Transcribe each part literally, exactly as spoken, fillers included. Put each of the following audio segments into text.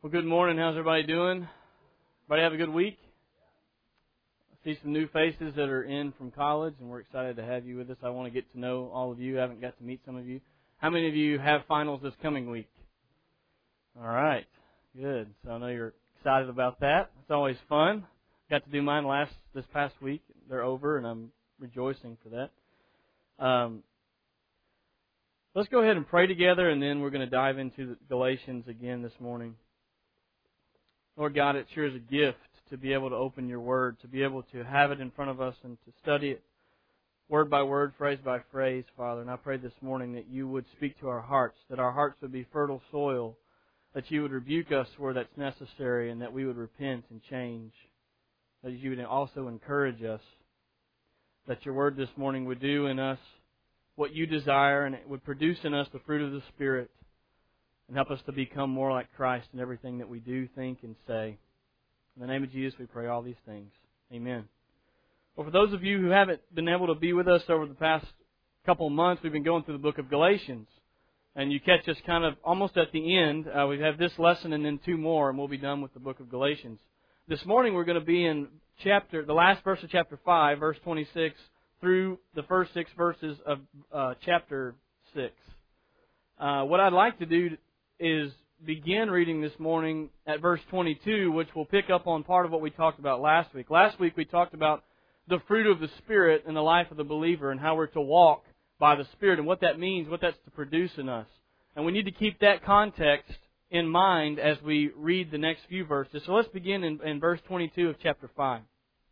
Well, good morning. How's everybody doing? Everybody have a good week? I see some new faces that are in from college, and we're excited to have you with us. I want to get to know all of you. I haven't got to meet some of you. How many of you have finals this coming week? All right. Good. So I know you're excited about that. It's always fun. Got to do mine last this past week. They're over, and I'm rejoicing for that. Um, let's go ahead and pray together, and then we're going to dive into Galatians again this morning. Lord God, it sure is a gift to be able to open your Word, to be able to have it in front of us and to study it word by word, phrase by phrase, Father. And I pray this morning that you would speak to our hearts, that our hearts would be fertile soil, that you would rebuke us where that's necessary, and that we would repent and change, that you would also encourage us, that your Word this morning would do in us what you desire, and it would produce in us the fruit of the Spirit, and help us to become more like Christ in everything that we do, think, and say. In the name of Jesus, we pray all these things. Amen. Well, for those of you who haven't been able to be with us over the past couple of months, we've been going through the book of Galatians. And you catch us kind of almost at the end. Uh, we have this lesson and then two more, and we'll be done with the book of Galatians. This morning we're going to be in chapter, the last verse of chapter five, verse twenty-six, through the first six verses of uh, chapter six. Uh, what I'd like to do is begin reading this morning at verse twenty-two, which will pick up on part of what we talked about last week. Last week we talked about the fruit of the Spirit in the life of the believer and how we're to walk by the Spirit and what that means, what that's to produce in us. And we need to keep that context in mind as we read the next few verses. So let's begin in, in verse twenty-two of chapter five.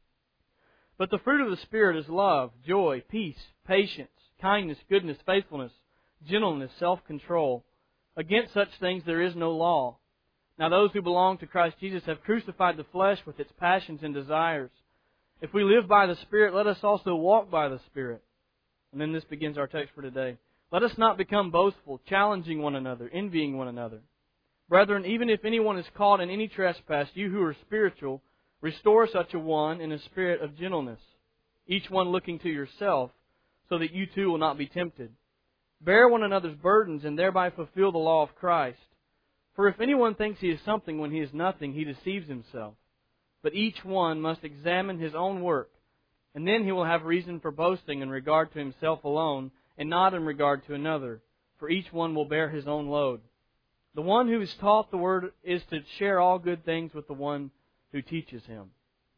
But the fruit of the Spirit is love, joy, peace, patience, kindness, goodness, faithfulness, gentleness, self-control. Against such things there is no law. Now those who belong to Christ Jesus have crucified the flesh with its passions and desires. If we live by the Spirit, let us also walk by the Spirit. And then this begins our text for today. Let us not become boastful, challenging one another, envying one another. Brethren, even if anyone is caught in any trespass, you who are spiritual, restore such a one in a spirit of gentleness, each one looking to yourself, so that you too will not be tempted. Bear one another's burdens and thereby fulfill the law of Christ. For if anyone thinks he is something when he is nothing, he deceives himself. But each one must examine his own work, and then he will have reason for boasting in regard to himself alone, and not in regard to another. For each one will bear his own load. The one who is taught the word is to share all good things with the one who teaches him.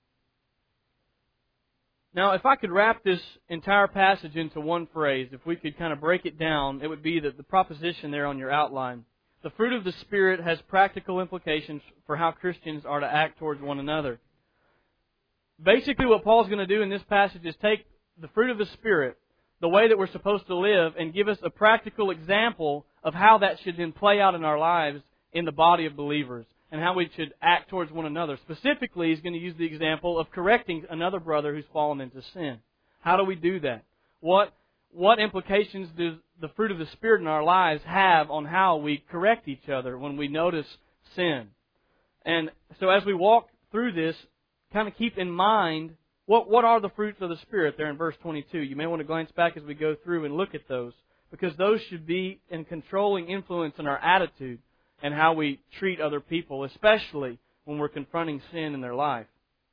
Now, if I could wrap this entire passage into one phrase, if we could kind of break it down, it would be that the proposition there on your outline. The fruit of the Spirit has practical implications for how Christians are to act towards one another. Basically, what Paul's going to do in this passage is take the fruit of the Spirit, the way that we're supposed to live, and give us a practical example of how that should then play out in our lives in the body of believers, and how we should act towards one another. Specifically, he's going to use the example of correcting another brother who's fallen into sin. How do we do that? What what implications does the fruit of the Spirit in our lives have on how we correct each other when we notice sin? And so as we walk through this, kind of keep in mind what, what are the fruits of the Spirit there in verse twenty-two. You may want to glance back as we go through and look at those, because those should be in controlling influence in our attitude and how we treat other people, especially when we're confronting sin in their life.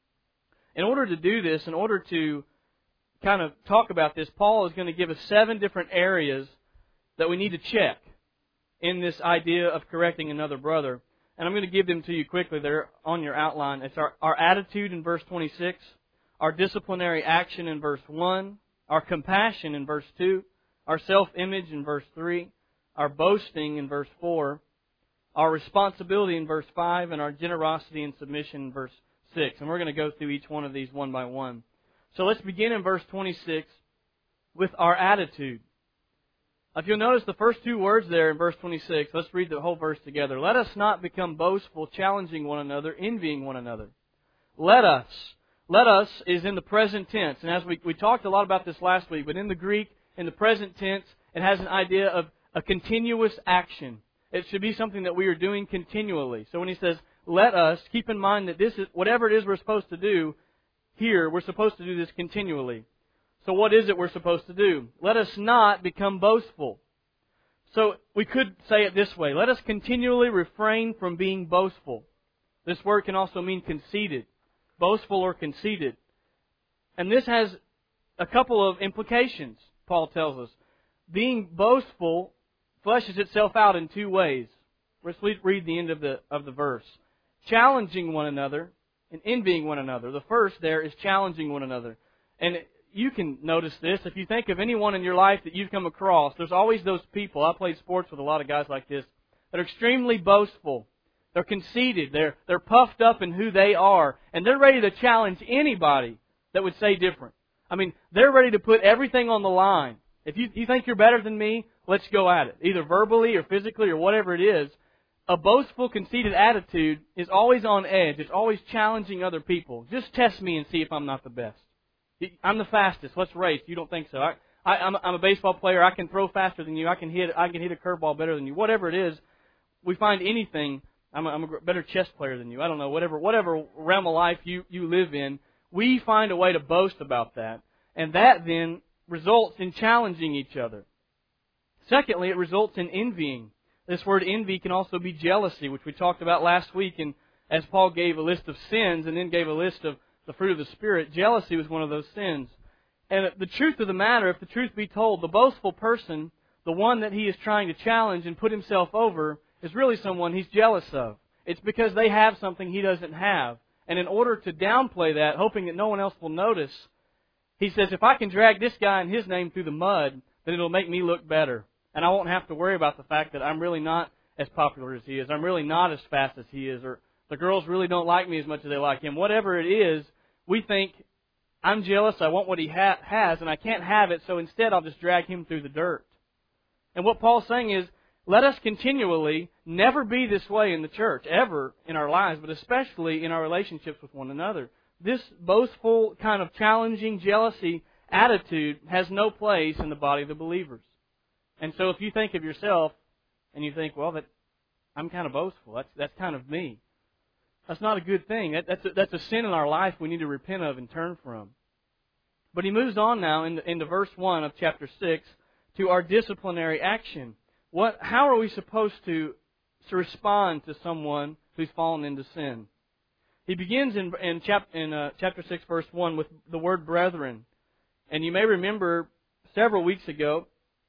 In order to do this, in order to kind of talk about this, Paul is going to give us seven different areas that we need to check in this idea of correcting another brother. And I'm going to give them to you quickly. They're on your outline. It's our, our attitude in verse twenty-six, our disciplinary action in verse one, our compassion in verse two, our self-image in verse three, our boasting in verse four, our responsibility in verse five, and our generosity and submission in verse six. And we're going to go through each one of these one by one. So let's begin in verse twenty-six with our attitude. If you'll notice the first two words there in verse twenty-six, let's read the whole verse together. Let us not become boastful, challenging one another, envying one another. Let us. Let us is in the present tense. And as we, we talked a lot about this last week, but in the Greek, in the present tense, it has an idea of a continuous action. It should be something that we are doing continually. So when he says, let us, keep in mind that this is whatever it is we're supposed to do here, we're supposed to do this continually. So what is it we're supposed to do? Let us not become boastful. So we could say it this way. Let us continually refrain from being boastful. This word can also mean conceited. Boastful or conceited. And this has a couple of implications, Paul tells us. Being boastful fleshes itself out in two ways. Let's read the end of the of the verse. Challenging one another and envying one another. The first there is challenging one another. And you can notice this. If you think of anyone in your life that you've come across, there's always those people. I played sports with a lot of guys like this that are extremely boastful. They're conceited. They're, they're puffed up in who they are. And they're ready to challenge anybody that would say different. I mean, they're ready to put everything on the line. If you, you think you're better than me, let's go at it. Either verbally or physically or whatever it is. A boastful, conceited attitude is always on edge. It's always challenging other people. Just test me and see if I'm not the best. I'm the fastest. Let's race. You don't think so? I, I, I'm, a, I'm a baseball player. I can throw faster than you. I can hit. I can hit a curveball better than you. Whatever it is, we find anything. I'm a, I'm a better chess player than you. I don't know. Whatever whatever realm of life you, you live in, we find a way to boast about that, and that then results in challenging each other. Secondly, it results in envying. This word envy can also be jealousy, which we talked about last week. And as Paul gave a list of sins and then gave a list of the fruit of the Spirit, jealousy was one of those sins. And the truth of the matter, if the truth be told, the boastful person, the one that he is trying to challenge and put himself over, is really someone he's jealous of. It's because they have something he doesn't have. And in order to downplay that, hoping that no one else will notice, he says, if I can drag this guy and his name through the mud, then it'll make me look better. And I won't have to worry about the fact that I'm really not as popular as he is. I'm really not as fast as he is. Or the girls really don't like me as much as they like him. Whatever it is, we think, I'm jealous, I want what he ha- has, and I can't have it, so instead I'll just drag him through the dirt. And what Paul's saying is, let us continually never be this way in the church, ever in our lives, but especially in our relationships with one another. This boastful, kind of challenging jealousy attitude has no place in the body of the believers. And so if you think of yourself and you think, well, that I'm kind of boastful, that's that's kind of me. That's not a good thing. That, that's, a, that's a sin in our life we need to repent of and turn from. But he moves on now into, into verse one of chapter six to our disciplinary action. What? How are we supposed to, to respond to someone who's fallen into sin? He begins in, in, chap, in uh, chapter six, verse one with the word brethren. And you may remember several weeks ago,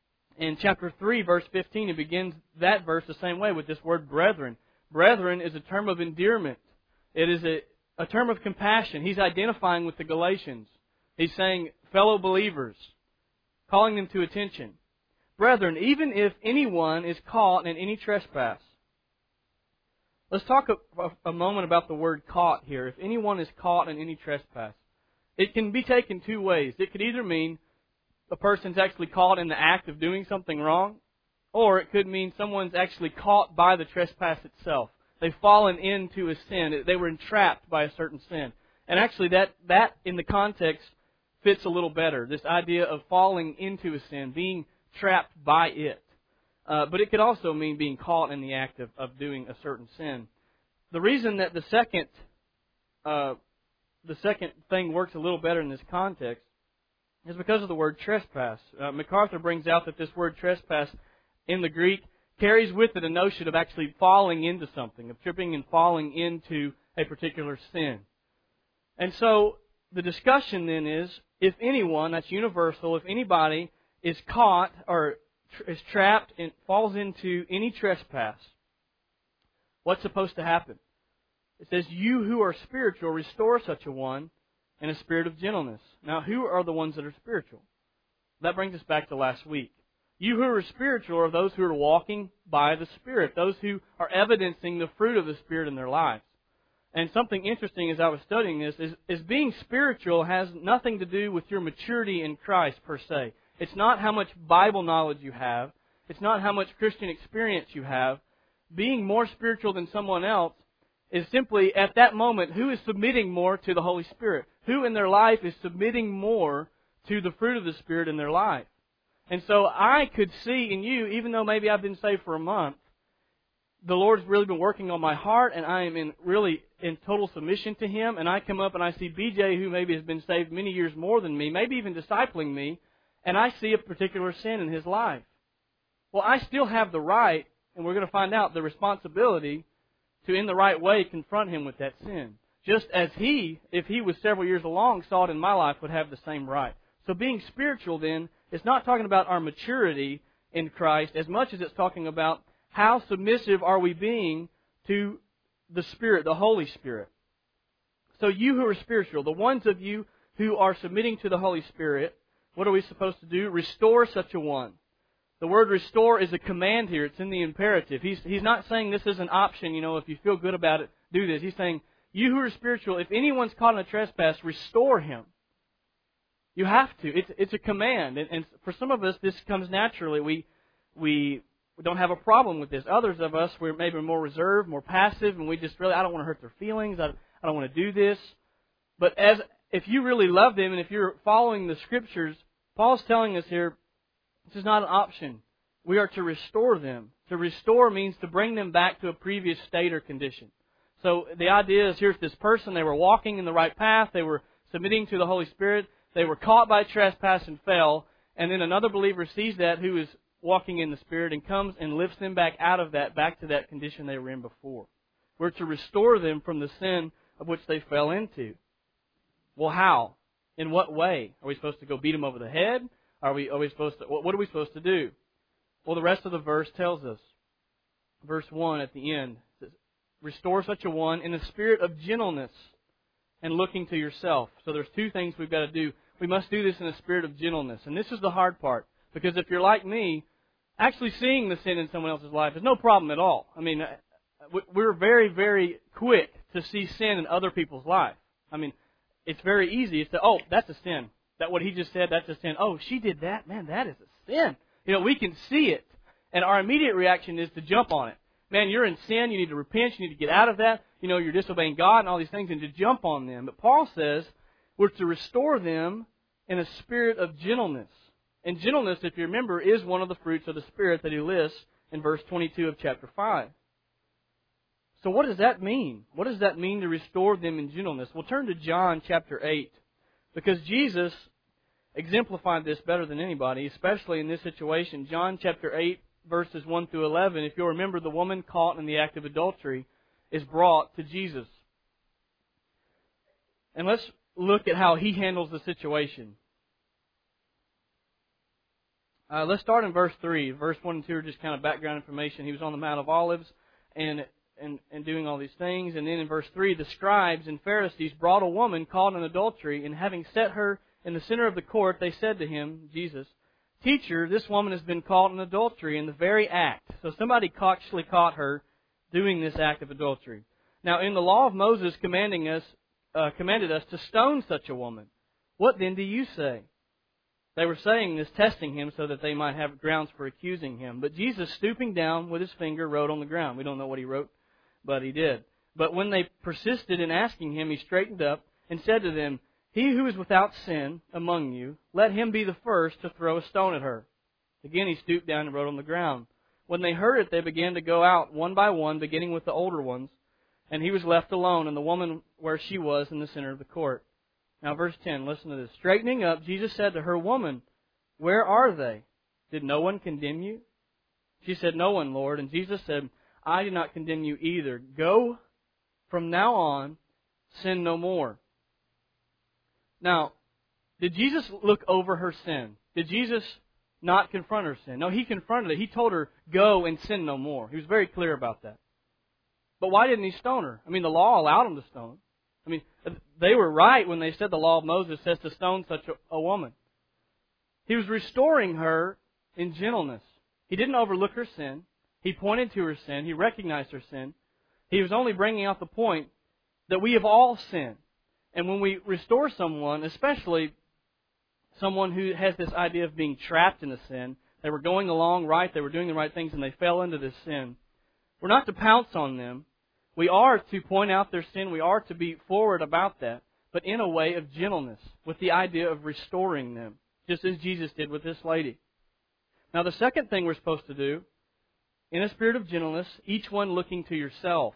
in chapter three, verse fifteen, he begins that verse the same way with this word brethren. Brethren is a term of endearment. It is a, a term of compassion. He's identifying with the Galatians. He's saying, fellow believers, calling them to attention. Brethren, even if anyone is caught in any trespass. Let's talk a, a moment about the word caught here. If anyone is caught in any trespass, it can be taken two ways. It could either mean a person's actually caught in the act of doing something wrong, or it could mean someone's actually caught by the trespass itself. They've fallen into a sin. They were entrapped by a certain sin. And actually that, that in the context fits a little better. This idea of falling into a sin, being trapped by it. Uh, but it could also mean being caught in the act of, of doing a certain sin. The reason that the second uh, the second thing works a little better in this context is because of the word trespass. Uh, MacArthur brings out that this word trespass in the Greek carries with it a notion of actually falling into something, of tripping and falling into a particular sin. And so the discussion then is, if anyone, that's universal, if anybody is caught or is trapped and falls into any trespass, what's supposed to happen? It says, you who are spiritual, restore such a one in a spirit of gentleness. Now, who are the ones that are spiritual? That brings us back to last week. You who are spiritual are those who are walking by the Spirit, those who are evidencing the fruit of the Spirit in their lives. And something interesting as I was studying this is, is being spiritual has nothing to do with your maturity in Christ per se. It's not how much Bible knowledge you have. It's not how much Christian experience you have. Being more spiritual than someone else is simply, at that moment, who is submitting more to the Holy Spirit? Who in their life is submitting more to the fruit of the Spirit in their life? And so I could see in you, even though maybe I've been saved for a month, the Lord's really been working on my heart, and I am in really in total submission to Him. And I come up and I see B J, who maybe has been saved many years more than me, maybe even discipling me, and I see a particular sin in his life. well, I still have the right, and we're going to find out the responsibility to, in the right way, confront him with that sin. Just as he, if he was several years along, saw it in my life, would have the same right. So being spiritual, then, is not talking about our maturity in Christ as much as it's talking about how submissive are we being to the Spirit, the Holy Spirit. So you who are spiritual, the ones of you who are submitting to the Holy Spirit, what are we supposed to do? Restore such a one. The word restore is a command here. It's in the imperative. He's, he's not saying this is an option, you know, if you feel good about it, do this. He's saying, you who are spiritual, if anyone's caught in a trespass, restore him. You have to. It's, it's a command. And, and for some of us, this comes naturally. We, we don't have a problem with this. Others of us, we're maybe more reserved, more passive, and we just really, I don't want to hurt their feelings. I, I don't want to do this. But as if you really love them and if you're following the Scriptures, Paul's telling us here, this is not an option. We are to restore them. To restore means to bring them back to a previous state or condition. So the idea is, here's this person, they were walking in the right path, they were submitting to the Holy Spirit, they were caught by trespass and fell, and then another believer sees that who is walking in the Spirit and comes and lifts them back out of that, back to that condition they were in before. We're to restore them from the sin of which they fell into. Well, how? In what way? Are we supposed to go beat them over the head? Are we, are we supposed to, what are we supposed to do? Well, the rest of the verse tells us. Verse one at the end says, restore such a one in a spirit of gentleness and looking to yourself. So there's two things we've got to do. We must do this in a spirit of gentleness. And this is the hard part. Because if you're like me, actually seeing the sin in someone else's life is no problem at all. I mean, we're very, very quick to see sin in other people's life. I mean, it's very easy to say, oh, that's a sin. That what he just said, that's a sin. Oh, she did that? Man, that is a sin. You know, we can see it. And our immediate reaction is to jump on it. Man, you're in sin. You need to repent. You need to get out of that. You know, you're disobeying God and all these things, and to jump on them. But Paul says we're to restore them in a spirit of gentleness. And gentleness, if you remember, is one of the fruits of the Spirit that he lists in verse twenty-two of chapter five. So what does that mean? What does that mean to restore them in gentleness? We'll turn to John chapter eight. Because Jesus exemplified this better than anybody, especially in this situation. John chapter eight, verses one through eleven. If you'll remember, the woman caught in the act of adultery is brought to Jesus. And let's look at how he handles the situation. Uh, let's start in verse three. Verse one and two are just kind of background information. He was on the Mount of Olives and, and, and doing all these things. And then in verse three, the scribes and Pharisees brought a woman caught in adultery, and having set her in the center of the court, they said to him, Jesus, Teacher, this woman has been caught in adultery in the very act. So somebody actually caught her doing this act of adultery. Now, in the law of Moses commanding us, uh, commanded us to stone such a woman. What then do you say? They were saying this, testing him so that they might have grounds for accusing him. But Jesus, stooping down with his finger, wrote on the ground. We don't know what he wrote, but he did. But when they persisted in asking him, he straightened up and said to them, He who is without sin among you, let him be the first to throw a stone at her. Again he stooped down and wrote on the ground. When they heard it, they began to go out one by one, beginning with the older ones. And he was left alone, and the woman where she was in the center of the court. Now verse ten, listen to this. Straightening up, Jesus said to her, Woman, where are they? Did no one condemn you? She said, No one, Lord. And Jesus said, I do not condemn you either. Go from now on, sin no more. Now, did Jesus look over her sin? Did Jesus not confront her sin? No, he confronted it. He told her, go and sin no more. He was very clear about that. But why didn't he stone her? I mean, the law allowed him to stone. I mean, they were right when they said the law of Moses says to stone such a, a woman. He was restoring her in gentleness. He didn't overlook her sin. He pointed to her sin. He recognized her sin. He was only bringing out the point that we have all sinned. And when we restore someone, especially someone who has this idea of being trapped in a sin, they were going along right, they were doing the right things, and they fell into this sin, we're not to pounce on them. We are to point out their sin. We are to be forward about that, but in a way of gentleness, with the idea of restoring them, just as Jesus did with this lady. Now, the second thing we're supposed to do, in a spirit of gentleness, each one looking to yourself.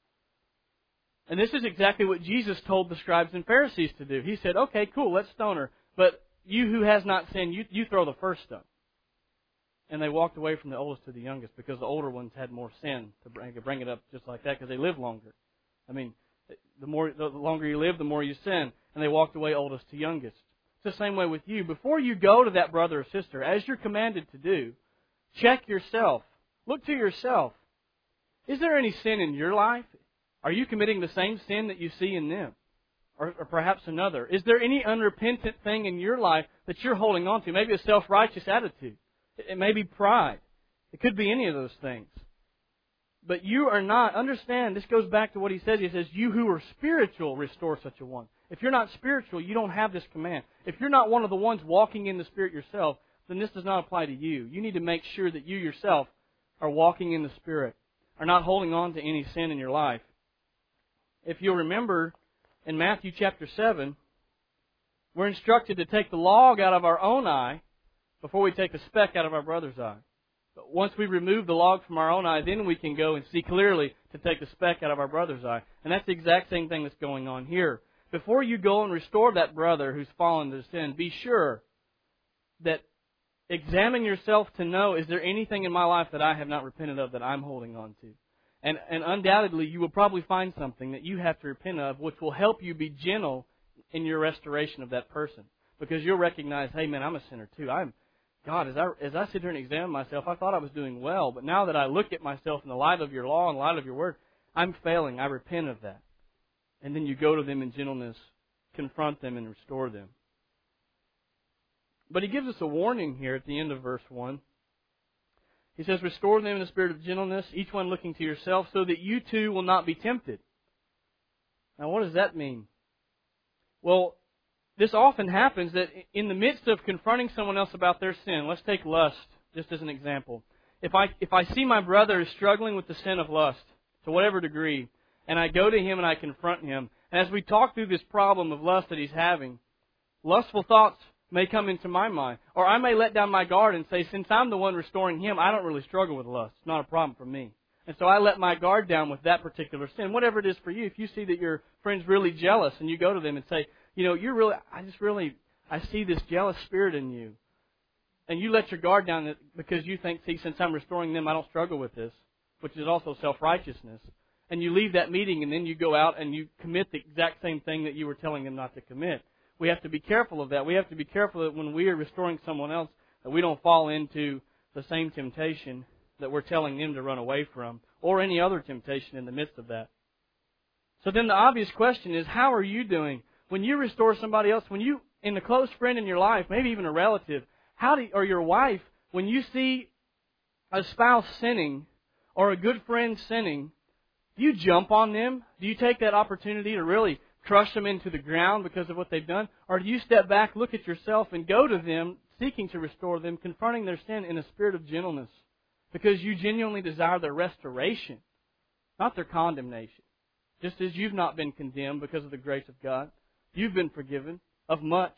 And this is exactly what Jesus told the scribes and Pharisees to do. He said, okay, cool, let's stone her. But you who has not sinned, you, you throw the first stone. and they walked away from the oldest to the youngest because the older ones had more sin to bring, to bring it up just like that because they lived longer. I mean, the more the longer you live, the more you sin. And they walked away oldest to youngest. It's the same way with you. Before you go to that brother or sister, as you're commanded to do, check yourself. Look to yourself. Is there any sin in your life? Are you committing the same sin that you see in them? Or, or perhaps another? Is there any unrepentant thing in your life that you're holding on to? Maybe a self-righteous attitude. It may be pride. It could be any of those things. But you are not, understand, this goes back to what he says. He says, you who are spiritual, restore such a one. If you're not spiritual, you don't have this command. If you're not one of the ones walking in the Spirit yourself, then this does not apply to you. You need to make sure that you yourself are walking in the Spirit, are not holding on to any sin in your life. If you'll remember, in Matthew chapter seven, we're instructed to take the log out of our own eye before we take the speck out of our brother's eye. But once we remove the log from our own eye, then we can go and see clearly to take the speck out of our brother's eye. And that's the exact same thing that's going on here. Before you go and restore that brother who's fallen to sin, be sure that examine yourself to know, is there anything in my life that I have not repented of that I'm holding on to? And, and undoubtedly, you will probably find something that you have to repent of, which will help you be gentle in your restoration of that person. Because you'll recognize, hey man, I'm a sinner too. I'm God, as I, as I sit here and examine myself, I thought I was doing well. But now that I look at myself in the light of your law and the light of your word, I'm failing. I repent of that. And then you go to them in gentleness, confront them, and restore them. But he gives us a warning here at the end of verse one. He says, restore them in the spirit of gentleness, each one looking to yourself, so that you too will not be tempted. Now, what does that mean? Well, this often happens that in the midst of confronting someone else about their sin, let's take lust just as an example. If I if I see my brother is struggling with the sin of lust to whatever degree, and I go to him and I confront him, and as we talk through this problem of lust that he's having, lustful thoughts may come into my mind. Or I may let down my guard and say, since I'm the one restoring him, I don't really struggle with lust. It's not a problem for me. And so I let my guard down with that particular sin. Whatever it is for you, if you see that your friend's really jealous and you go to them and say, you know, you're really, I just really, I see this jealous spirit in you. And you let your guard down because you think, see, since I'm restoring them, I don't struggle with this, which is also self-righteousness. And you leave that meeting and then you go out and you commit the exact same thing that you were telling them not to commit. We have to be careful of that. We have to be careful that when we are restoring someone else, that we don't fall into the same temptation that we're telling them to run away from, or any other temptation in the midst of that. So then the obvious question is, how are you doing? When you restore somebody else, when you, in a close friend in your life, maybe even a relative, how do you, or your wife, when you see a spouse sinning or a good friend sinning, do you jump on them? Do you take that opportunity to really crush them into the ground because of what they've done? Or do you step back, look at yourself, and go to them, seeking to restore them, confronting their sin in a spirit of gentleness? Because you genuinely desire their restoration, not their condemnation. Just as you've not been condemned because of the grace of God. You've been forgiven of much.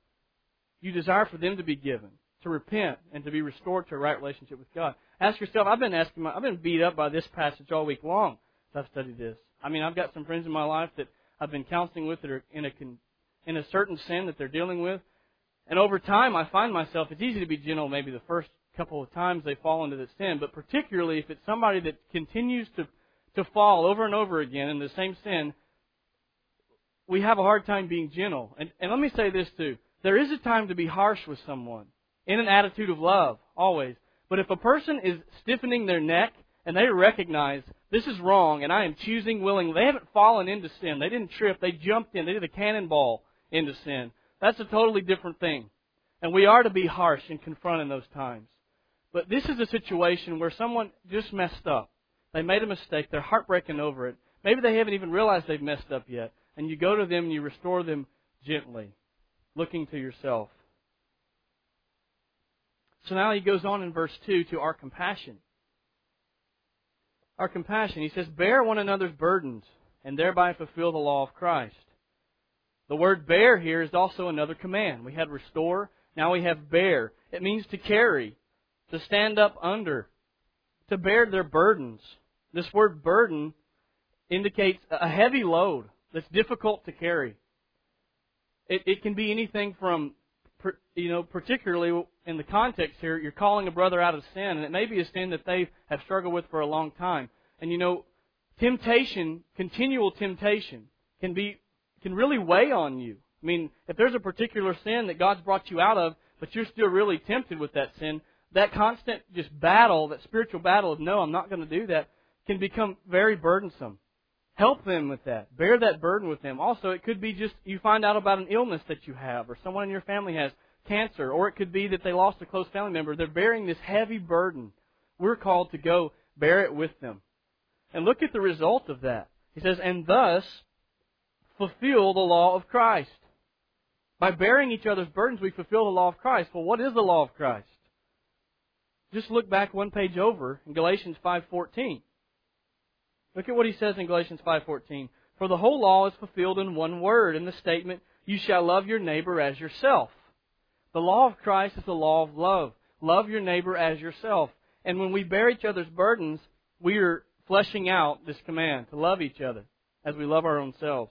You desire for them to be given, to repent, and to be restored to a right relationship with God. Ask yourself, I've been asking, my, I've been beat up by this passage all week long as I've studied this. I mean, I've got some friends in my life that I've been counseling with that are in a, in a certain sin that they're dealing with. And over time, I find myself, it's easy to be gentle maybe the first couple of times they fall into the sin, but particularly if it's somebody that continues to, to fall over and over again in the same sin, we have a hard time being gentle. And, and let me say this too. There is a time to be harsh with someone in an attitude of love, always. But if a person is stiffening their neck and they recognize this is wrong and I am choosing willingly, they haven't fallen into sin. They didn't trip. They jumped in. They did a cannonball into sin. That's a totally different thing. And we are to be harsh and confront in those times. But this is a situation where someone just messed up. They made a mistake. They're heartbreaking over it. Maybe they haven't even realized they've messed up yet. And you go to them and you restore them gently, looking to yourself. So now he goes on in verse two to our compassion. Our compassion. He says, bear one another's burdens and thereby fulfill the law of Christ. The word bear here is also another command. We had restore. Now we have bear. It means to carry, to stand up under, to bear their burdens. This word burden indicates a heavy load that's difficult to carry. It, it can be anything from you know, particularly in the context here, you're calling a brother out of sin, and it may be a sin that they have struggled with for a long time. And you know, temptation, continual temptation, can be can really weigh on you. I mean, if there's a particular sin that God's brought you out of, but you're still really tempted with that sin, that constant just battle, that spiritual battle of, no, I'm not going to do that, can become very burdensome. Help them with that. Bear that burden with them. Also, it could be just you find out about an illness that you have, or someone in your family has cancer, or it could be that they lost a close family member. They're bearing this heavy burden. We're called to go bear it with them. And look at the result of that. He says, and thus fulfill the law of Christ. By bearing each other's burdens, we fulfill the law of Christ. Well, what is the law of Christ? Just look back one page over in Galatians five fourteen. Look at what he says in Galatians five fourteen. For the whole law is fulfilled in one word, in the statement, you shall love your neighbor as yourself. The law of Christ is the law of love. Love your neighbor as yourself. And when we bear each other's burdens, we are fleshing out this command to love each other as we love our own selves.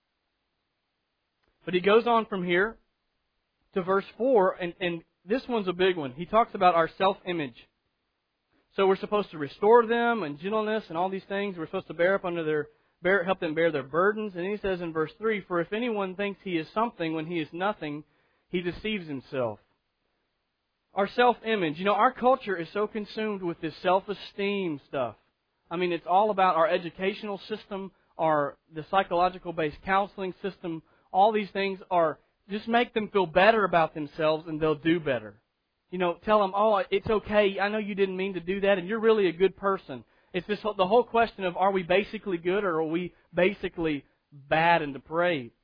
But he goes on from here to verse four, and, and this one's a big one. He talks about our self-image. So we're supposed to restore them and gentleness and all these things. We're supposed to bear up under their, bear, help them bear their burdens. And he says in verse three, for if anyone thinks he is something when he is nothing, he deceives himself. Our self-image. You know, our culture is so consumed with this self-esteem stuff. I mean, it's all about our educational system, our the psychological-based counseling system. All these things are just make them feel better about themselves, and they'll do better. You know, tell them, oh, it's okay. I know you didn't mean to do that, and you're really a good person. It's this the whole question of, are we basically good, or are we basically bad and depraved?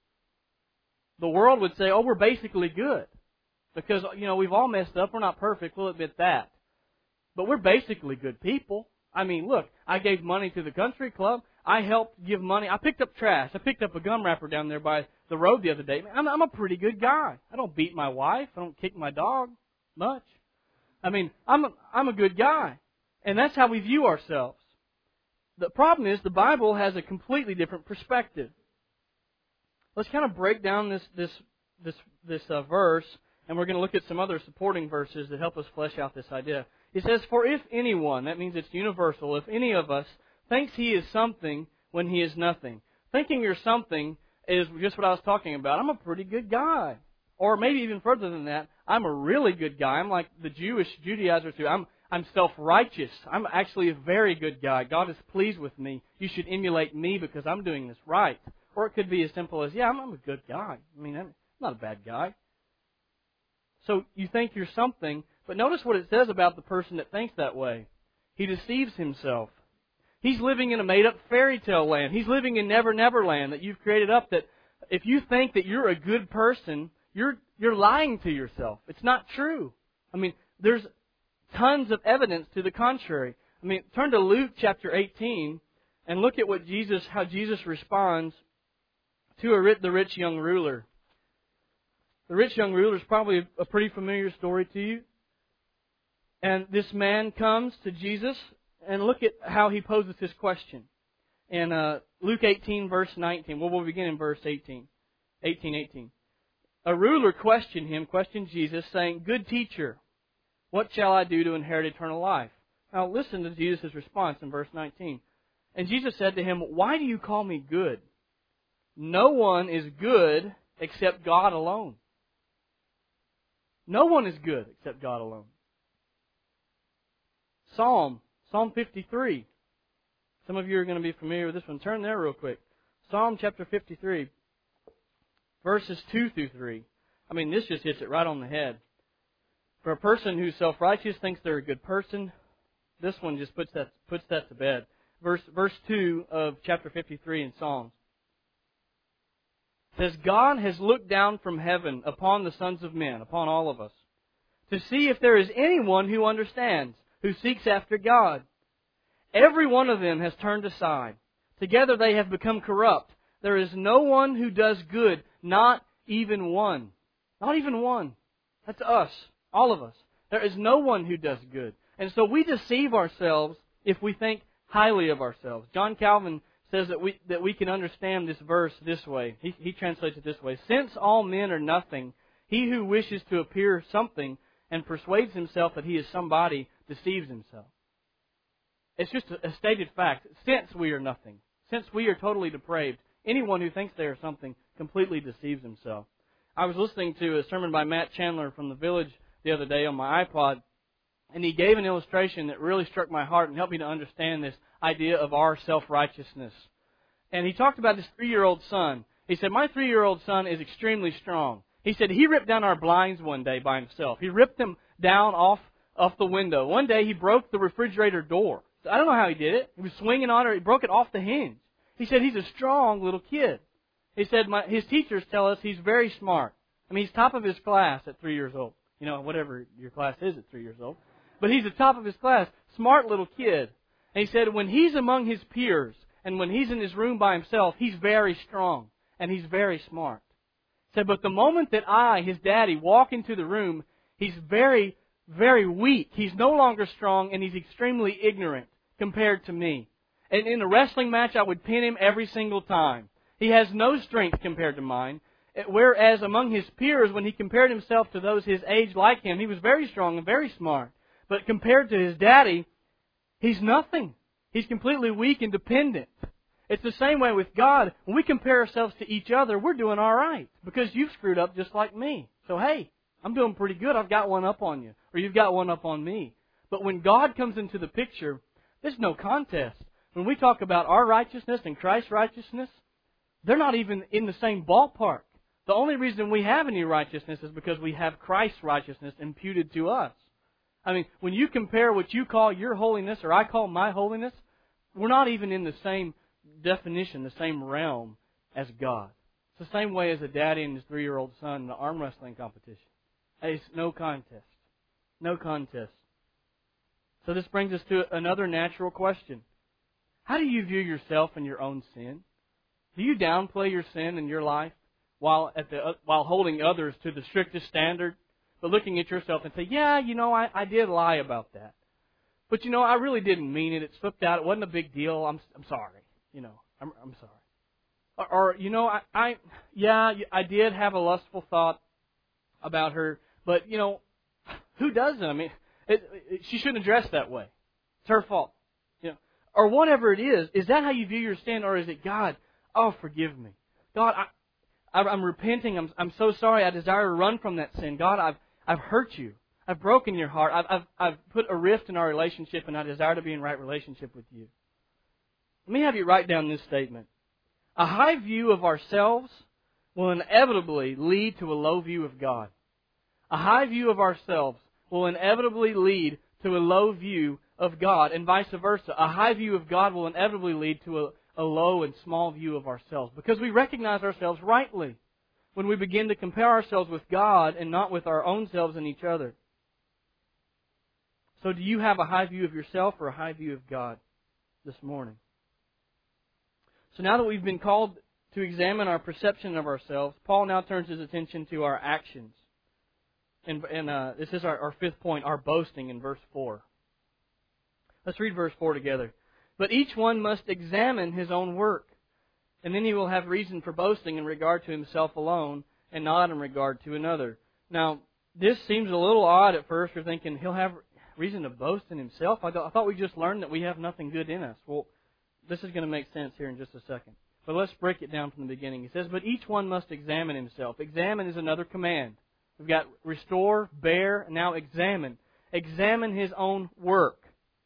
The world would say, oh, we're basically good. Because, you know, we've all messed up. We're not perfect. We'll admit that. But we're basically good people. I mean, look, I gave money to the country club. I helped give money. I picked up trash. I picked up a gum wrapper down there by the road the other day. I'm, I'm a pretty good guy. I don't beat my wife. I don't kick my dog much. I mean, I'm a, I'm a good guy. And that's how we view ourselves. The problem is the Bible has a completely different perspective. Let's kind of break down this this this this uh, verse, and we're going to look at some other supporting verses that help us flesh out this idea. It says, for if anyone, that means it's universal, if any of us thinks he is something when he is nothing. Thinking you're something is just what I was talking about. I'm a pretty good guy. Or maybe even further than that, I'm a really good guy. I'm like the Jewish Judaizers who I'm I'm self-righteous. I'm actually a very good guy. God is pleased with me. You should emulate me because I'm doing this right. Or it could be as simple as, yeah, I'm, I'm a good guy. I mean, I'm not a bad guy. So you think you're something, but notice what it says about the person that thinks that way. He deceives himself. He's living in a made-up fairy tale land. He's living in Never Never Land that you've created up, that if you think that you're a good person, you're you're lying to yourself. It's not true. I mean, there's tons of evidence to the contrary. I mean, turn to Luke chapter eighteen and look at what Jesus, how Jesus responds to a, the rich young ruler. The rich young ruler is probably a pretty familiar story to you. And this man comes to Jesus, and look at how he poses his question. In uh, Luke eighteen, verse nineteen, well, we'll begin in verse eighteen. eighteen, eighteen. A ruler questioned him, questioned Jesus, saying, good teacher, what shall I do to inherit eternal life? Now listen to Jesus' response in verse nineteen. And Jesus said to him, why do you call me good? No one is good except God alone. No one is good except God alone. Psalm, Psalm fifty-three. Some of you are going to be familiar with this one. Turn there real quick. Psalm chapter fifty-three, verses two through three. I mean, this just hits it right on the head. For a person who's self-righteous, thinks they're a good person, this one just puts that puts that to bed. Verse verse two of chapter fifty-three in Psalms. It says, God has looked down from heaven upon the sons of men, upon all of us, to see if there is anyone who understands, who seeks after God. Every one of them has turned aside. Together they have become corrupt. There is no one who does good, not even one. Not even one. That's us, all of us. There is no one who does good. And so we deceive ourselves if we think highly of ourselves. John Calvin says that we that we can understand this verse this way. He, he translates it this way. Since all men are nothing, He who wishes to appear something and persuades himself that he is somebody deceives himself. It's just a stated fact. Since we are nothing, since we are totally depraved, anyone who thinks they are something completely deceives himself. I was listening to a sermon by Matt Chandler from The Village the other day on my iPod, and he gave an illustration that really struck my heart and helped me to understand this idea of our self-righteousness. And he talked about his three-year-old son. He said, my three-year-old son is extremely strong. He said he ripped down our blinds one day by himself. He ripped them down off, off the window. One day he broke the refrigerator door. I don't know how he did it. He was swinging on it. He broke it off the hinge. He said he's a strong little kid. He said my, his teachers tell us he's very smart. I mean, he's top of his class at three years old. You know, whatever your class is at three years old. But he's the top of his class. Smart little kid. And he said when he's among his peers and when he's in his room by himself, he's very strong and he's very smart. He said, but the moment that I, his daddy, walk into the room, he's very, very weak. He's no longer strong and he's extremely ignorant compared to me. And in a wrestling match, I would pin him every single time. He has no strength compared to mine. Whereas among his peers, when he compared himself to those his age like him, he was very strong and very smart. But compared to his daddy, he's nothing. He's completely weak and dependent. It's the same way with God. When we compare ourselves to each other, we're doing all right. Because you've screwed up just like me. So hey, I'm doing pretty good. I've got one up on you. Or you've got one up on me. But when God comes into the picture, there's no contest. When we talk about our righteousness and Christ's righteousness, they're not even in the same ballpark. The only reason we have any righteousness is because we have Christ's righteousness imputed to us. I mean, when you compare what you call your holiness or I call my holiness, we're not even in the same definition, the same realm as God. It's the same way as a daddy and his three-year-old son in the arm wrestling competition. It's no contest. No contest. So this brings us to another natural question. How do you view yourself and your own sin? Do you downplay your sin in your life while at the while holding others to the strictest standard, but looking at yourself and say, yeah, you know, I, I did lie about that. But, you know, I really didn't mean it. It slipped out. It wasn't a big deal. I'm I'm sorry. You know, I'm I'm sorry. Or, or you know, I, I yeah, I did have a lustful thought about her, but, you know, who doesn't? I mean, it, it, she shouldn't have dressed that way. It's her fault. You know, or whatever it is. Is that how you view your sin, or is it God? Oh, forgive me, God. I, I I'm repenting. I'm I'm so sorry. I desire to run from that sin. God, I've I've hurt you. I've broken your heart. I've I've I've put a rift in our relationship, and I desire to be in right relationship with you. Let me have you write down this statement. A high view of ourselves will inevitably lead to a low view of God. A high view of ourselves will inevitably lead to a low view of God, and vice versa. A high view of God will inevitably lead to a, a low and small view of ourselves, because we recognize ourselves rightly when we begin to compare ourselves with God and not with our own selves and each other. So do you have a high view of yourself or a high view of God this morning? So now that we've been called to examine our perception of ourselves, Paul now turns his attention to our actions. And, and uh, this is our, our fifth point, our boasting in verse four. Let's read verse four together. But each one must examine his own work, and then he will have reason for boasting in regard to himself alone and not in regard to another. Now, this seems a little odd at first. You're thinking, he'll have reason to boast in himself? I, th- I thought we just learned that we have nothing good in us. Well, this is going to make sense here in just a second. But let's break it down from the beginning. He says, but each one must examine himself. Examine is another command. We've got restore, bear, and now examine. Examine his own work.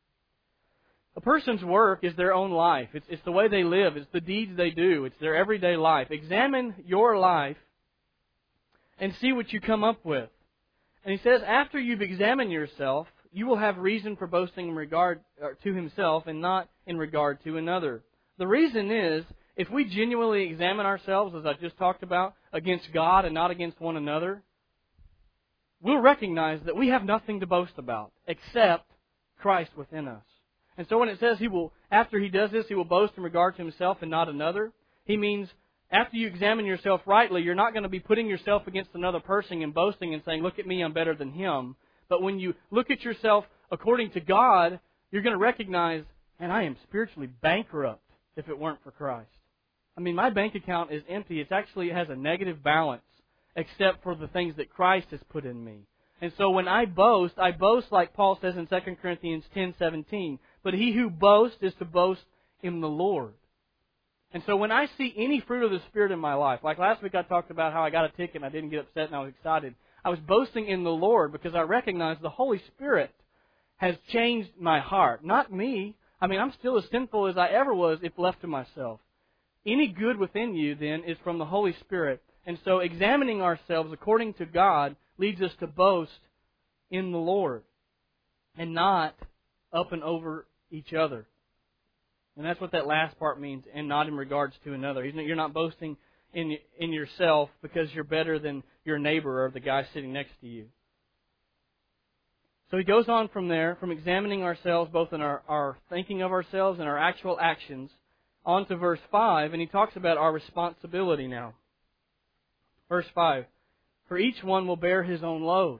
A person's work is their own life. It's, it's the way they live. It's the deeds they do. It's their everyday life. Examine your life and see what you come up with. And he says, after you've examined yourself, you will have reason for boasting in regard to himself and not in regard to another. The reason is, if we genuinely examine ourselves, as I just talked about, against God and not against one another, we'll recognize that we have nothing to boast about except Christ within us. And so when it says he will, after he does this, he will boast in regard to himself and not another, he means after you examine yourself rightly, you're not going to be putting yourself against another person and boasting and saying, look at me, I'm better than him. But when you look at yourself according to God, you're going to recognize, man, I am spiritually bankrupt if it weren't for Christ. I mean, my bank account is empty. It actually has a negative balance. except for the things that Christ has put in me. And so when I boast, I boast like Paul says in Second Corinthians ten seventeen. But he who boasts is to boast in the Lord. And so when I see any fruit of the Spirit in my life, like last week I talked about how I got a ticket and I didn't get upset and I was excited. I was boasting in the Lord because I recognized the Holy Spirit has changed my heart. Not me. I mean, I'm still as sinful as I ever was if left to myself. Any good within you, then, is from the Holy Spirit. And so examining ourselves according to God leads us to boast in the Lord and not up and over each other. And that's what that last part means, and not in regards to another. You're not boasting in in yourself because you're better than your neighbor or the guy sitting next to you. So he goes on from there, from examining ourselves, both in our, our thinking of ourselves and our actual actions, on to verse five, and he talks about our responsibility now. Verse five, for each one will bear his own load.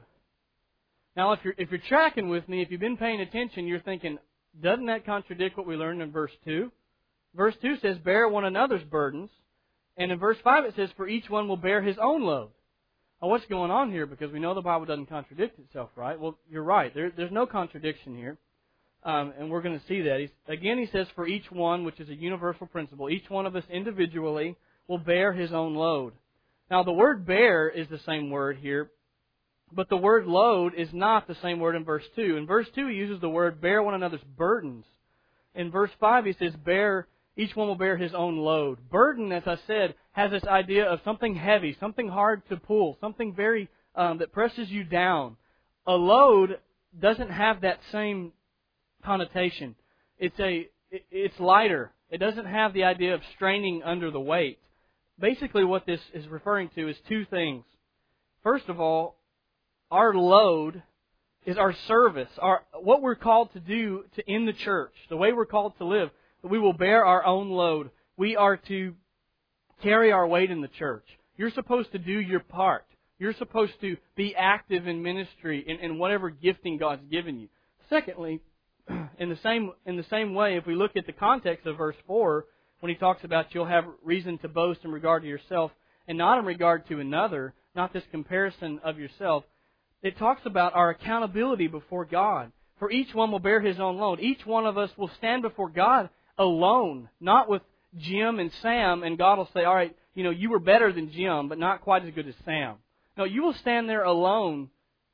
Now, if you're, if you're tracking with me, if you've been paying attention, you're thinking, doesn't that contradict what we learned in verse two? Verse two says, bear one another's burdens. And in verse five it says, for each one will bear his own load. Now, what's going on here? Because we know the Bible doesn't contradict itself, right? Well, you're right. There, there's no contradiction here. Um, and we're going to see that. He's, again, he says, for each one, which is a universal principle, each one of us individually will bear his own load. Now, the word bear is the same word here, but the word load is not the same word in verse two. In verse two, he uses the word bear one another's burdens. In verse five, he says, bear, each one will bear his own load. Burden, as I said, has this idea of something heavy, something hard to pull, something very um, that presses you down. A load doesn't have that same connotation. It's a, it's lighter. It doesn't have the idea of straining under the weight. Basically, what this is referring to is two things. First of all, our load is our service, our what we're called to do to in the church, the way we're called to live. We will bear our own load. We are to carry our weight in the church. You're supposed to do your part. You're supposed to be active in ministry in, in whatever gifting God's given you. Secondly, in the same in the same way, if we look at the context of verse four, when he talks about you'll have reason to boast in regard to yourself and not in regard to another, not this comparison of yourself, it talks about our accountability before God. For each one will bear his own load. Each one of us will stand before God alone, not with Jim and Sam, and God will say, all right, you know, you were better than Jim, but not quite as good as Sam. No, you will stand there alone.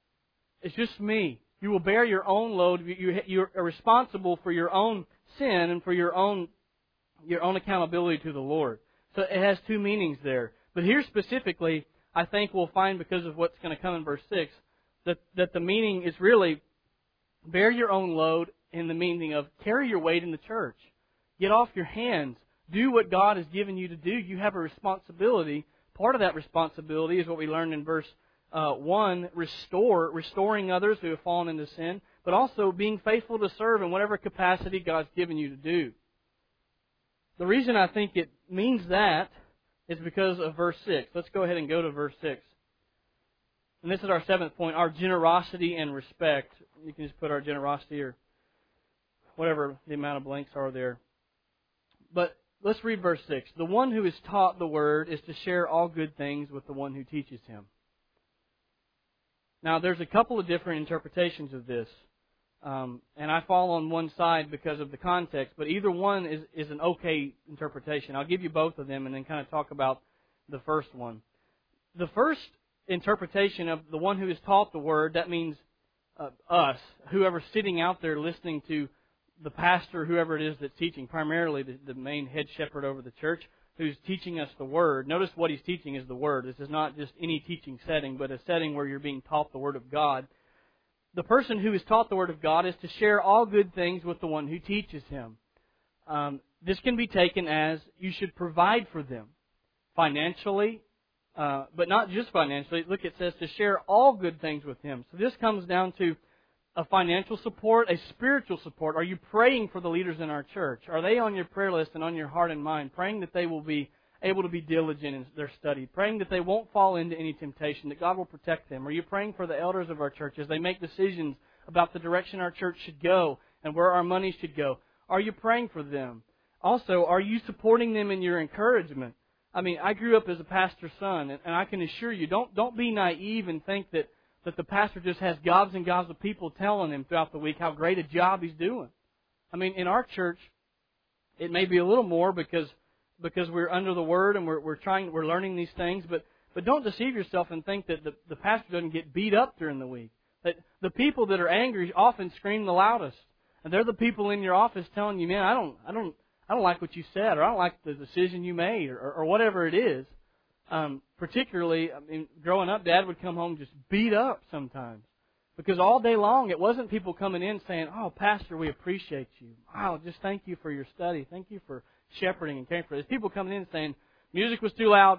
It's just me. You will bear your own load. You, you are responsible for your own sin and for your own your own accountability to the Lord. So it has two meanings there. But here specifically, I think we'll find, because of what's going to come in verse six, that, that the meaning is really bear your own load in the meaning of carry your weight in the church. Get off your hands. Do what God has given you to do. You have a responsibility. Part of that responsibility is what we learned in verse uh, one, restore, restoring others who have fallen into sin, but also being faithful to serve in whatever capacity God's given you to do. The reason I think it means that is because of verse six. Let's go ahead and go to verse six. And this is our seventh point, our generosity and respect. You can just put our generosity or whatever the amount of blanks are there. But let's read verse six. The one who is taught the word is to share all good things with the one who teaches him. Now, there's a couple of different interpretations of this. Um, and I fall on one side because of the context, but either one is, is an okay interpretation. I'll give you both of them and then kind of talk about the first one. The first interpretation of the one who is taught the word, that means uh, us, whoever's sitting out there listening to the pastor, whoever it is that's teaching, primarily the, the main head shepherd over the church, who's teaching us the word. Notice what he's teaching is the word. This is not just any teaching setting, but a setting where you're being taught the word of God. The person who is taught the Word of God is to share all good things with the one who teaches him. Um, this can be taken as you should provide for them financially, uh, but not just financially. Look, it says to share all good things with him. So this comes down to a financial support, a spiritual support. Are you praying for the leaders in our church? Are they on your prayer list and on your heart and mind, praying that they will be able to be diligent in their study, praying that they won't fall into any temptation, that God will protect them? Are you praying for the elders of our church as they make decisions about the direction our church should go and where our money should go? Are you praying for them? Also, are you supporting them in your encouragement? I mean, I grew up as a pastor's son, and, and I can assure you, don't don't be naive and think that, that the pastor just has gobs and gobs of people telling him throughout the week how great a job he's doing. I mean, in our church, it may be a little more because because we're under the Word and we're we're trying we're learning these things, but but don't deceive yourself and think that the, the pastor doesn't get beat up during the week. That the people that are angry often scream the loudest, and they're the people in your office telling you, "Man, I don't I don't I don't like what you said, or I don't like the decision you made, or, or whatever it is." Um, particularly, I mean, growing up, Dad would come home just beat up sometimes. Because all day long, it wasn't people coming in saying, "Oh, Pastor, we appreciate you. Wow, just thank you for your study. Thank you for shepherding and caring for us." It's people coming in saying, "Music was too loud,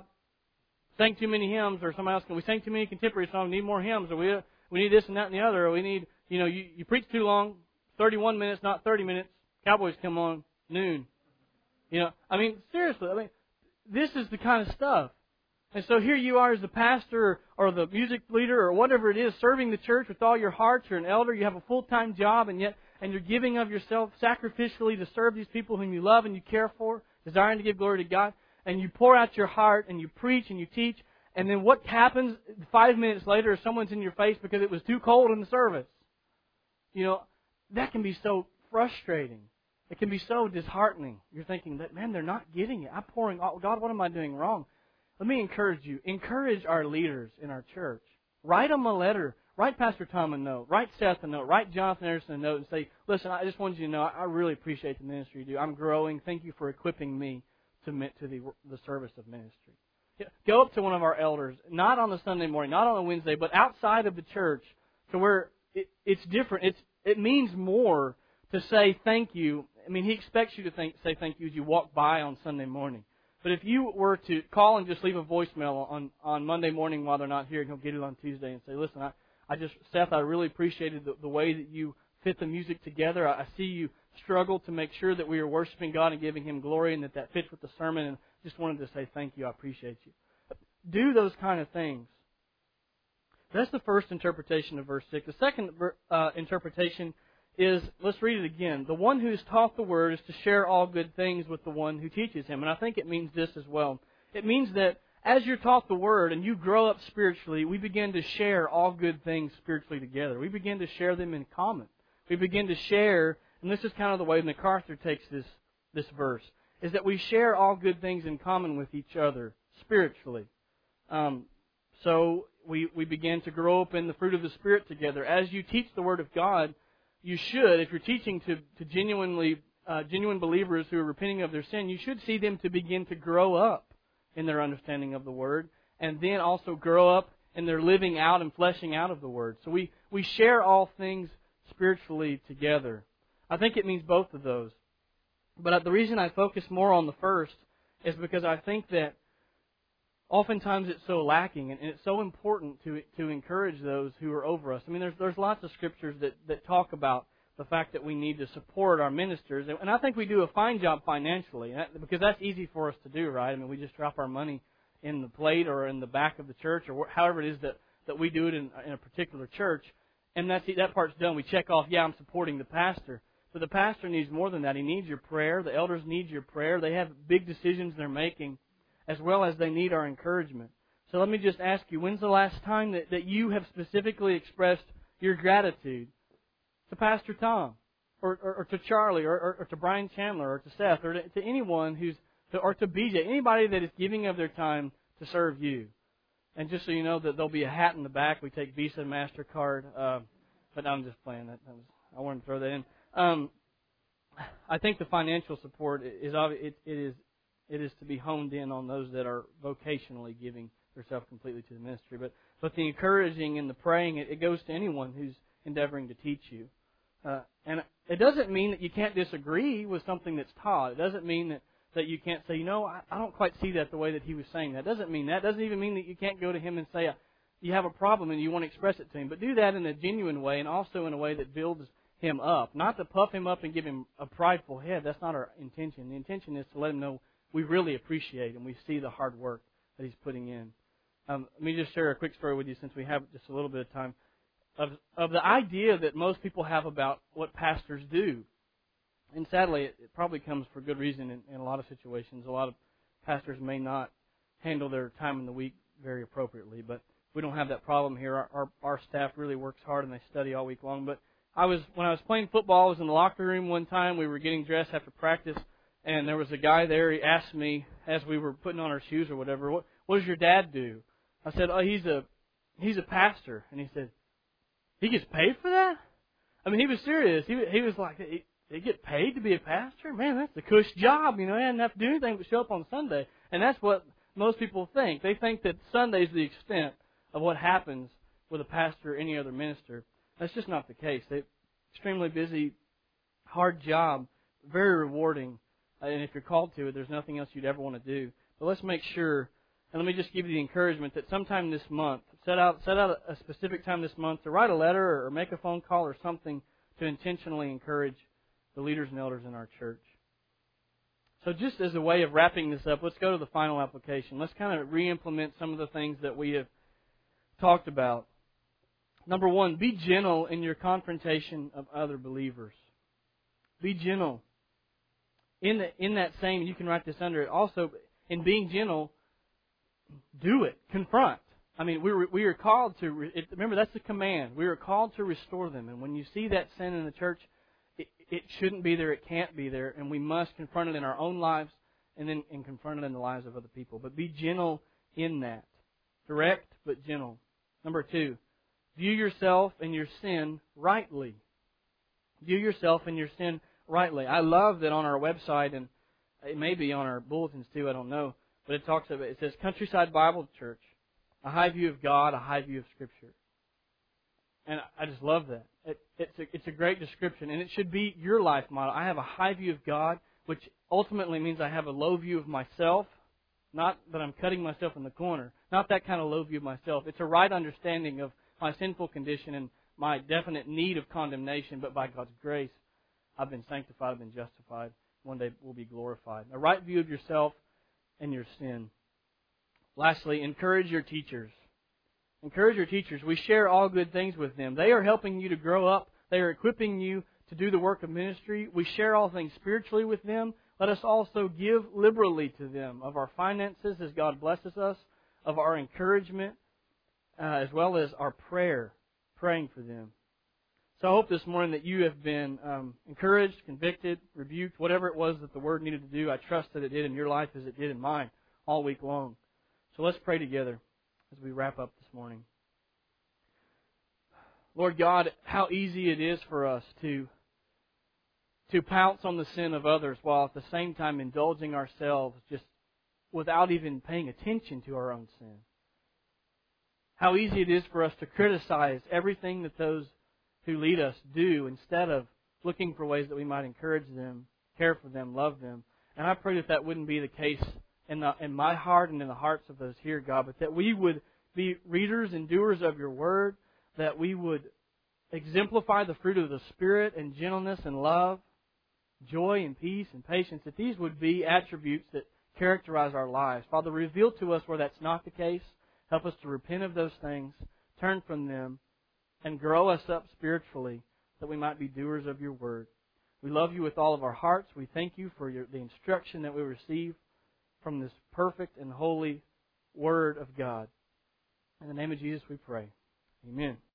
sang too many hymns," or somebody else, "We sang too many contemporary songs, we need more hymns," or we we need this and that and the other, or we need, you know, you, you preach too long, thirty-one minutes, not thirty minutes. Cowboys come on noon. You know, I mean, seriously, I mean, this is the kind of stuff. And so here you are as the pastor or the music leader or whatever it is, serving the church with all your heart. You're an elder. You have a full-time job, and yet and you're giving of yourself sacrificially to serve these people whom you love and you care for, desiring to give glory to God. And you pour out your heart and you preach and you teach. And then what happens five minutes later is someone's in your face because it was too cold in the service. You know, that can be so frustrating. It can be so disheartening. You're thinking that, man, they're not getting it. I'm pouring, oh, God, what am I doing wrong? Let me encourage you. Encourage our leaders in our church. Write them a letter. Write Pastor Tom a note. Write Seth a note. Write Jonathan Anderson a note and say, "Listen, I just wanted you to know I really appreciate the ministry you do. I'm growing. Thank you for equipping me to to the the service of ministry." Go up to one of our elders, not on a Sunday morning, not on a Wednesday, but outside of the church, to where it, it's different. It's it means more to say thank you. I mean, He expects you to think, say thank you as you walk by on Sunday morning. But if you were to call and just leave a voicemail on, on Monday morning while they're not here, and he'll get it on Tuesday and say, "Listen, I, I just, Seth, I really appreciated the, the way that you fit the music together. I, I see you struggle to make sure that we are worshiping God and giving Him glory and that that fits with the sermon, and just wanted to say thank you. I appreciate you." Do those kind of things. That's the first interpretation of verse six. The second uh, interpretation is, let's read it again. The one who is taught the Word is to share all good things with the one who teaches him. And I think it means this as well. It means that as you're taught the Word and you grow up spiritually, we begin to share all good things spiritually together. We begin to share them in common. We begin to share, and this is kind of the way MacArthur takes this, this verse, is that we share all good things in common with each other spiritually. Um, so we, we begin to grow up in the fruit of the Spirit together. As you teach the Word of God, you should, if you're teaching to, to genuinely uh, genuine believers who are repenting of their sin, you should see them to begin to grow up in their understanding of the Word, and then also grow up in their living out and fleshing out of the Word. So we, we share all things spiritually together. I think it means both of those. But the reason I focus more on the first is because I think that oftentimes it's so lacking, and it's so important to to encourage those who are over us. I mean, there's there's lots of scriptures that, that talk about the fact that we need to support our ministers, and I think we do a fine job financially, because that's easy for us to do, right? I mean, we just drop our money in the plate or in the back of the church, or however it is that, that we do it in, in a particular church, and that's that part's done. We check off, yeah, I'm supporting the pastor. But the pastor needs more than that. He needs your prayer. The elders need your prayer. They have big decisions they're making, as well as they need our encouragement. So let me just ask you, when's the last time that, that you have specifically expressed your gratitude to Pastor Tom, or, or, or to Charlie, or, or, or to Brian Chandler, or to Seth, or to, to anyone who's, to, or to B J, anybody that is giving of their time to serve you? And just so you know, that there'll be a hat in the back. We take Visa and MasterCard. Uh, but I'm just playing. That, that was, I wanted to throw that in. Um, I think the financial support is it, it is it is to be honed in on those that are vocationally giving themselves completely to the ministry. But but the encouraging and the praying, it, it goes to anyone who's endeavoring to teach you. Uh, and it doesn't mean that you can't disagree with something that's taught. It doesn't mean that, that you can't say, you know, I, I don't quite see that the way that he was saying that. It doesn't mean that. It doesn't even mean that you can't go to him and say you have a problem and you want to express it to him. But do that in a genuine way, and also in a way that builds him up. Not to puff him up and give him a prideful head. That's not our intention. The intention is to let him know we really appreciate and we see the hard work that he's putting in. Um, let me just share a quick story with you, since we have just a little bit of time, of, of the idea that most people have about what pastors do. And sadly, it, it probably comes for good reason in, in a lot of situations. A lot of pastors may not handle their time in the week very appropriately. But we don't have that problem here. Our, our our staff really works hard and they study all week long. But I was when I was playing football, I was in the locker room one time. We were getting dressed after practice, and there was a guy there. He asked me as we were putting on our shoes or whatever, "What what does your dad do?" I said, "Oh, he's a he's a pastor." And he said, "He gets paid for that?" I mean, he was serious. He he was like, he, "They get paid to be a pastor? Man, that's a cush job. You know, he doesn't have to do anything but show up on Sunday." And that's what most people think. They think that Sunday's the extent of what happens with a pastor or any other minister. That's just not the case. They're extremely busy, hard job, very rewarding. And if you're called to it, there's nothing else you'd ever want to do. But let's make sure, and let me just give you the encouragement that sometime this month, set out set out a specific time this month to write a letter or make a phone call or something to intentionally encourage the leaders and elders in our church. So just as a way of wrapping this up, let's go to the final application. Let's kind of re-implement some of the things that we have talked about. Number one, be gentle in your confrontation of other believers. Be gentle. In the, in that same, you can write this under it, also, in being gentle, do it. Confront. I mean, we were, we are called to, remember, that's a command. We are called to restore them. And when you see that sin in the church, it, it shouldn't be there, it can't be there, and we must confront it in our own lives and then and confront it in the lives of other people. But be gentle in that. Direct, but gentle. Number two, view yourself and your sin rightly. View yourself and your sin rightly. I love that on our website, and it may be on our bulletins too, I don't know, but it talks about, it says Countryside Bible Church, a high view of God, a high view of Scripture. And I just love that. It, it's, a, it's a great description, and it should be your life model. I have a high view of God, which ultimately means I have a low view of myself, not that I'm cutting myself in the corner, not that kind of low view of myself. It's a right understanding of my sinful condition and my definite need of condemnation, but by God's grace, I've been sanctified, I've been justified. One day we'll be glorified. A right view of yourself and your sin. Lastly, encourage your teachers. Encourage your teachers. We share all good things with them. They are helping you to grow up. They are equipping you to do the work of ministry. We share all things spiritually with them. Let us also give liberally to them of our finances as God blesses us, of our encouragement, uh, as well as our prayer, praying for them. So I hope this morning that you have been um, encouraged, convicted, rebuked, whatever it was that the Word needed to do. I trust that it did in your life as it did in mine all week long. So let's pray together as we wrap up this morning. Lord God, how easy it is for us to to pounce on the sin of others while at the same time indulging ourselves just without even paying attention to our own sin. How easy it is for us to criticize everything that those who lead us do instead of looking for ways that we might encourage them, care for them, love them. And I pray that that wouldn't be the case in, the, in my heart and in the hearts of those here, God, but that we would be readers and doers of your word, that we would exemplify the fruit of the Spirit and gentleness and love, joy and peace and patience, that these would be attributes that characterize our lives. Father, reveal to us where that's not the case. Help us to repent of those things, turn from them, and grow us up spiritually that we might be doers of your word. We love you with all of our hearts. We thank you for your, the instruction that we receive from this perfect and holy Word of God. In the name of Jesus we pray. Amen.